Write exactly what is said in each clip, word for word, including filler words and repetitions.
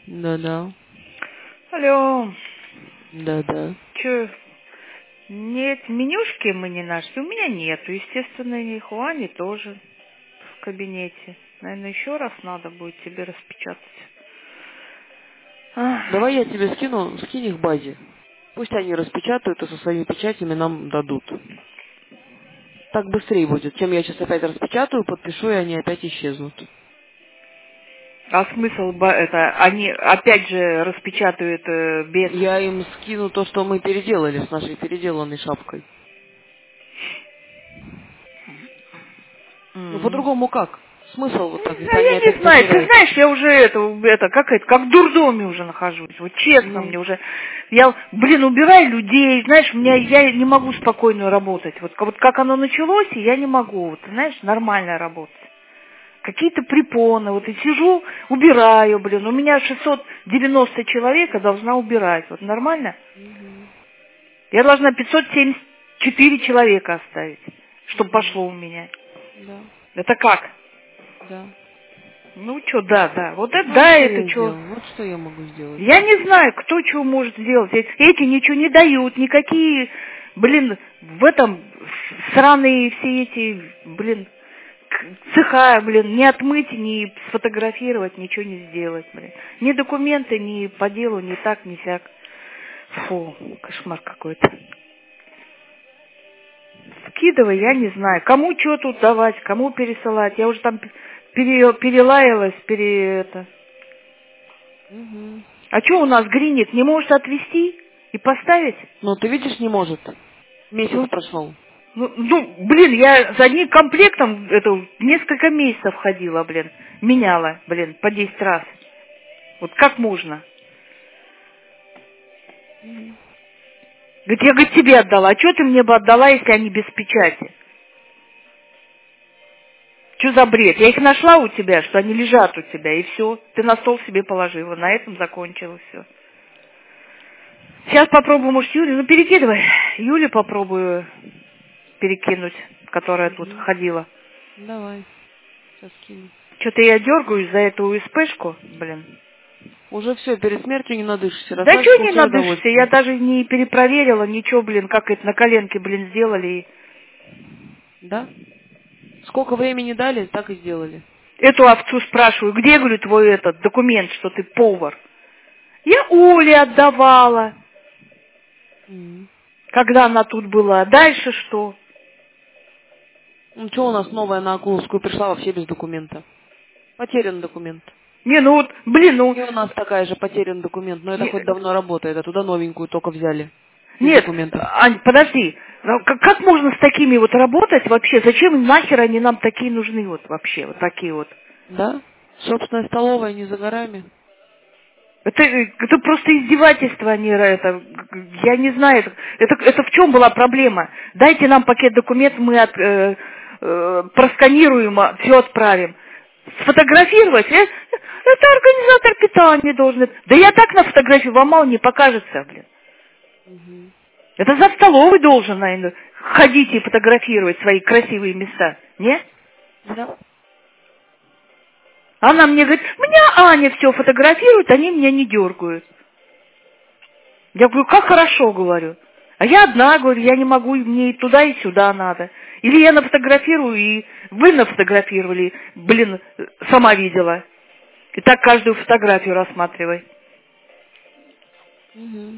Да-да. Алло. Да-да. Че, нет, менюшки мы не нашли. У меня нету, естественно, их у Ани тоже в кабинете. Наверное, еще раз надо будет тебе распечатать. Ах. Давай я тебе скину, скинь их в базе. Пусть они распечатают и со своими печатями нам дадут. Так быстрее будет. Чем я сейчас опять распечатаю, подпишу, и они опять исчезнут. А смысл, ба- это, они опять же распечатают э, без... Я им скину то, что мы переделали с нашей переделанной шапкой. Ну, М. по-другому как? Смысл вот так, А если они я не опять знаю, ты потеряют? знаешь, я уже это, это, как это, как в дурдоме уже нахожусь. Вот честно Ну, мне уже. Я, блин, убираю людей, знаешь, у меня, я не могу спокойно работать. Вот, как- вот как оно началось, и я не могу, вот, знаешь, нормально работать. Какие-то препоны, вот и сижу, убираю, блин, у меня шестьсот девяносто человек, я должна убирать. Вот нормально? угу, Я должна пятьсот семьдесят четыре человека оставить, чтобы угу, пошло у меня. да, Это как? да. Ну, что, да, да. Вот это Ну, а да, что это я что? сделаю? Вот что я могу сделать. Я не знаю, кто чего может сделать. Э- Эти ничего не дают, никакие, блин, в этом сраные все эти, блин, к- цеха, блин, не отмыть, не сфотографировать, ничего не сделать, блин. Ни документы, ни по делу, ни так, ни сяк. Фу, кошмар какой-то. Скидывай, я не знаю. Кому что тут давать, кому пересылать. Я уже там пере- перелаялась, пере это. Угу. А что у нас Гриник не может отвезти и поставить? Ну, ты видишь, не может. Месяц Ну, прошел. ну, ну, блин, я за одним комплектом это, несколько месяцев ходила, блин. Меняла, блин, по десять раз. Вот как можно? Угу. Говорит, я, говорит, тебе отдала. А что ты мне бы отдала, если они без печати? Что за бред? Я их нашла у тебя, что они лежат у тебя, и все. Ты на стол себе положила. На этом закончилось все. Сейчас попробую, может, Юлю, ну перекидывай. Юлю попробую перекинуть, которая тут Угу. ходила. Давай, сейчас кину. Что-то я дергаюсь за эту УСПшку, блин. Уже все, перед смертью не надышишься. Да Расскажешь, что не получай надышишься, я удовольствие. даже не перепроверила ничего, блин, как это на коленке, блин, сделали. И Да? Сколько времени дали, так и сделали. эту овцу спрашиваю, где, говорю, твой этот документ, что ты повар? Я Оле отдавала, Угу. когда она тут была. Дальше что? Ну, что у нас новая на Акуловскую пришла вообще без документа? Потерян документ. Не, ну вот, блин, ну, И у нас такая же потерян документ, но это хоть не- давно работает, а туда новенькую только взяли. Без нет, документов. Ань, подожди, ну, как, как можно с такими вот работать вообще? Зачем нахер они нам такие нужны вот вообще, вот такие вот? Да? Собственная столовая не за горами. Это, это просто издевательство, а не это, я не знаю, это, это, это в чем была проблема? Дайте нам пакет документов, мы от, э, э, просканируем, все отправим. Сфотографировать? Э, это организатор питания должен. Да я так на фотографии вам мало не покажется, блин. Угу. Это за столовой должен, наверное, ходить и фотографировать свои красивые места. Не? Да. Она мне говорит, меня Аня все фотографирует, они меня не дергают. Я говорю, как хорошо, говорю. А я одна, говорю, я не могу, мне и туда, и сюда надо. Или я нафотографирую, и вы нафотографировали, блин, сама видела. И так каждую фотографию рассматривай. Угу.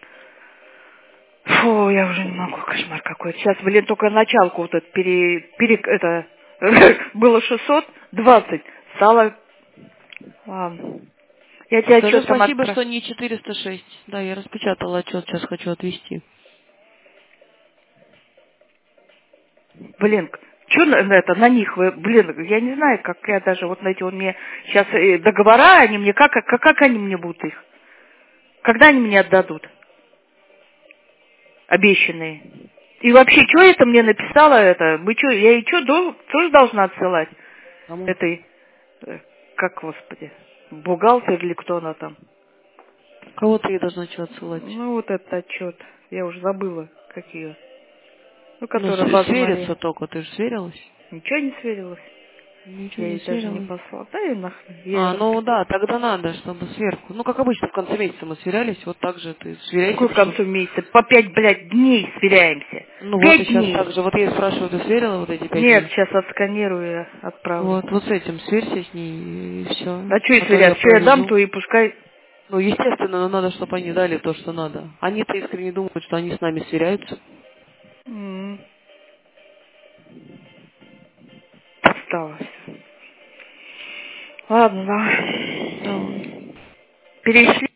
Фу, я уже не могу, кошмар какой-то. Сейчас, блин, только началку вот это, пере, пере, это, было шестьсот двадцать, стало, ладно. Я тебе Скажи отчет там спасибо, отправлю. что не четыреста шесть. Да, я распечатала отчет, сейчас хочу отвести. Блин, что на, на это, на них вы, блин, я не знаю, как я даже, вот на эти, вот мне сейчас договора, они мне, как, как, как они мне будут их? Когда они мне отдадут? Обещанные. И вообще, что это мне написала это? Вы что, я ей что, тоже должна отсылать? Кому? Этой, э, как, господи, бухгалтер или кто она там? Кого ты ей должна что отсылать? Ну, вот этот отчет. Я уже забыла, какие. Ну, Ну, которая с- База Мария. свериться только, ты же сверилась? Ничего не сверилась. Ничего Я не ей даже не сверила. послала. Да и нахрен. А, Я ну расписала. да, тогда надо, чтобы сверху. Ну, как обычно, в конце месяца мы сверялись, вот так же ты сверяйся Какой к потом. концу месяца? По пять, блядь, дней сверяемся. Ну вот, и Пять сейчас так дней. же. Вот я её спрашиваю, ты сверила вот эти пять Нет, дней? сейчас отсканирую и отправлю. Вот, вот с этим сверься с ней, и все. А что и А то я сверять? Что я дам, проведу. то и пускай. Ну, естественно, но надо, чтобы они дали то, что надо. Они-то искренне думают, что они с нами сверяются. М, Осталось. Ладно, давай. Давай. Перешли.